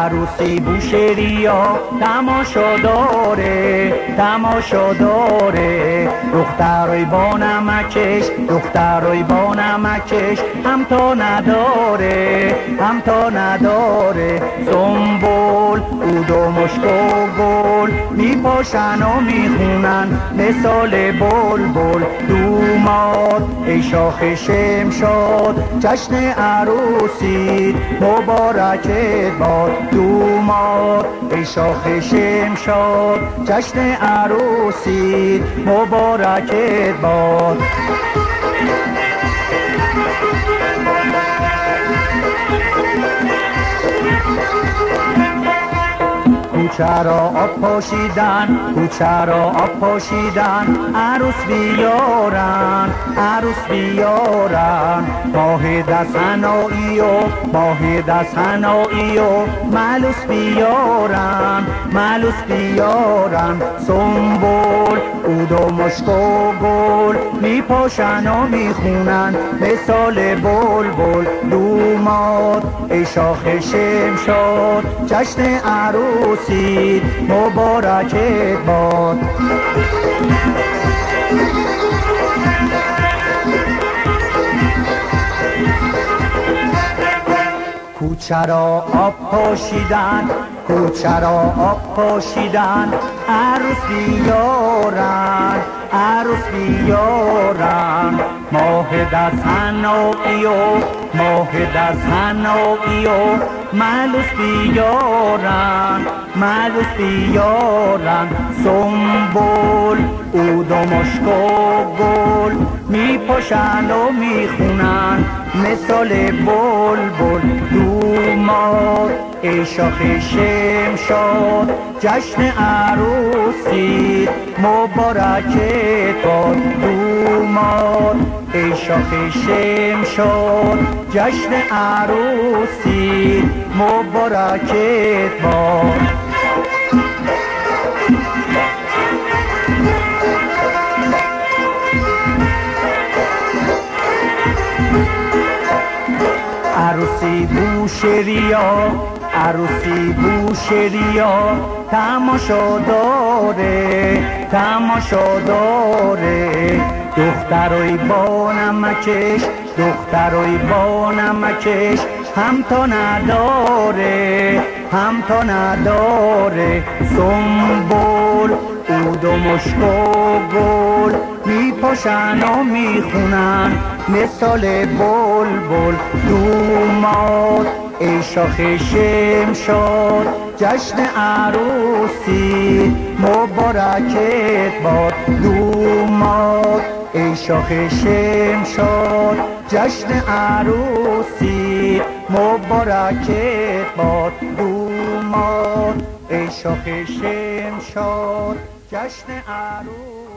عروسی بوشهریا تماشا داره، تماشا داره. دخترای با نمکش، دخترای با نمکش هم تا نداره، هم تا نداره. سنبول عود و مشک و گل میپاشن و میخونن مثال بلبل. دوماد ای شاخ شمشاد جشن عروسی مبارکت باد. دوماد ای شاخ شمشاد جشن عروسی مبارکت باد. کوچه را آب پاشیدن، کوچه را آب پاشیدن، عروس بیارن، عروس بیارن. ماه دست حنایی و ماه دست حنایی و ملوس بیارن، ملوس بیارن. سنبول عود و مشک و گل میپاشن و میخونن مثال بلبل. دوماد ای شاخ شمشاد جشن عروسی مبارکت باد. کوچه را آب پاشیدن، کوچه را آب پاشیدن، عروس بیارن، عروس بیارن. ماه دست حنایی و ماه دست حنایی و ملوس بیارن، ملوس بیارن. سنبول عود و مشک و گل میپاشن و میخونن مثال بلبل. دوماد ای شاخ شمشاد جشن عروسی مبارکت باد. دوماد ای شاخ شمشاد جشن عروسی مبارکت باد. عروسی بوشهریا، عروسی بوشهریا تماشا داره، تماشا داره. دخترای با نمکش، دخترای با نمکش هم تا نداره، هم تا نداره. سنبول عود و مشک و گل میپاشن و میخونن مثال بلبل. دوماد ای شاخ شمشاد جشن عروسی مبارکت باد. دوماد ای شاخ شمشاد جشن عروسی مبارکت باد. دوماد ای شاخ شمشاد جشن عروسی